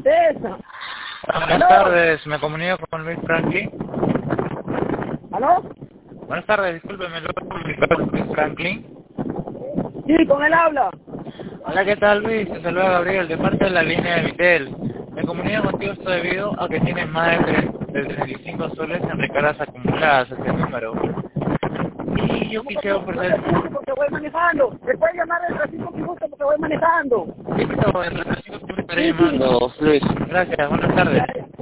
contesta. Buenas tardes, me comunico con Luis Franklin. ¿Aló? Buenas tardes, discúlpeme, ¿lo puedo comunicar con Luis Franklin? Sí, con él habla. Hola, ¿qué tal, Luis? Te saluda Gabriel, de parte de la línea de Vitel. Me comunico contigo esto debido a que tienes más de 35 soles en recargas acumuladas a este número. Y yo quisiera ofrecer... Porque voy manejando. ¿Me puede llamar en 5 minutos porque voy manejando? Listo, en 35 minutos estaré llamando, Luis. Gracias, buenas tardes.